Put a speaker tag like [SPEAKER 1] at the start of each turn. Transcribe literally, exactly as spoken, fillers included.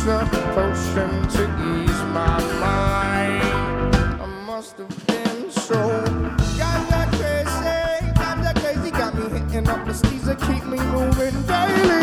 [SPEAKER 1] a potion to ease my mind. I must have been so ganja crazy, ganja crazy got me hitting up the steez that keep me moving daily.